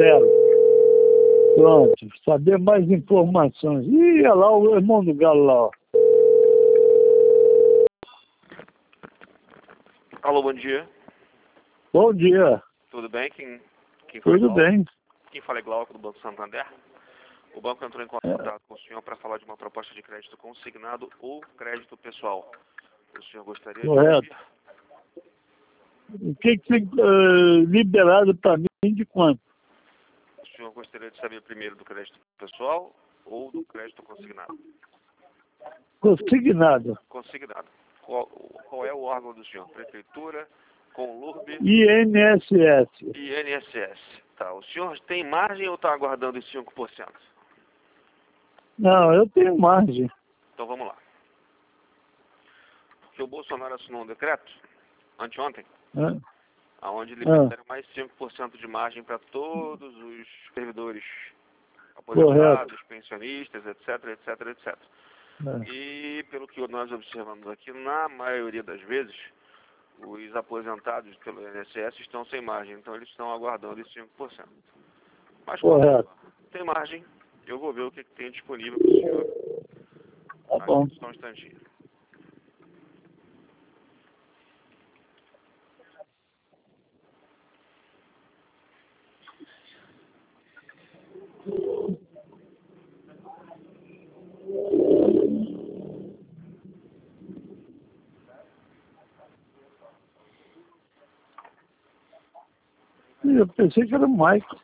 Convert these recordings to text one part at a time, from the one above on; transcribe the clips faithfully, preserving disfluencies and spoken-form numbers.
zero. Pronto, saber mais informações. Ih, olha lá o irmão do Galo lá, ó. Alô, bom dia. Bom dia. Tudo bem? Quem, quem fala é Tudo Glauco? bem. Quem fala é Glauco, do Banco Santander. O banco entrou em contato com o senhor para falar de uma proposta de crédito consignado ou crédito pessoal. O senhor gostaria Correto. de ouvir? O que que tem uh, liberado para mim de quanto? O senhor gostaria de saber primeiro do crédito pessoal ou do crédito consignado? Consignado. Consignado. Qual, qual é o órgão do senhor? Prefeitura, Conlurb I N S S. e I N S S. Tá. O senhor tem margem ou está aguardando os cinco por cento? Não, eu tenho margem. Então vamos lá. Porque o Bolsonaro assinou um decreto, anteontem, Né? onde liberaram mais cinco por cento de margem para todos os servidores aposentados, Correto. pensionistas, etc, etc, etcétera. É. E pelo que nós observamos aqui, na maioria das vezes, os aposentados pelo I N S S estão sem margem, então eles estão aguardando os cinco por cento. Mas como Correto. tem margem, eu vou ver o que tem disponível para o senhor. Tá bom. Só um instantinho. Eu pensei que era o Michael.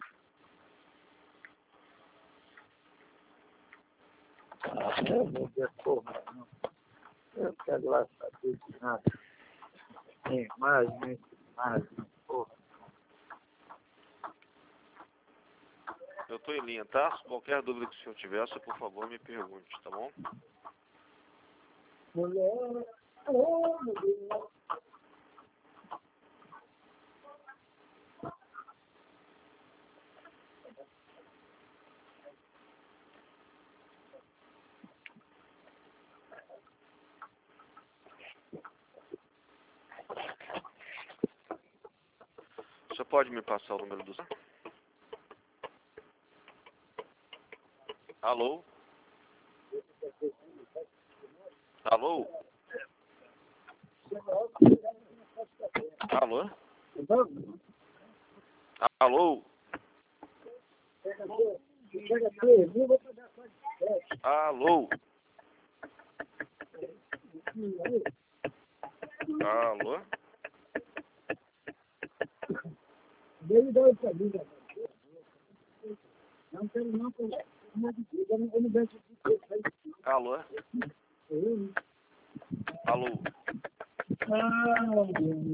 Ah, eu vou ver porra, não. Eu quero lá saber de nada. Tem mais, nem mais, porra. Eu estou em linha, tá? Qualquer dúvida que o senhor tiver, só, por favor, me pergunte, tá bom? Mulher, oh, meu Deus. O senhor pode me passar o número do... Alô? Alô? Alô? Alô? Alô? Alô? Dele dá essa vida. Não quero não, pelo amor de Deus, eu não eu não deixo de ter. Alô? Alô? Ah, meu Deus.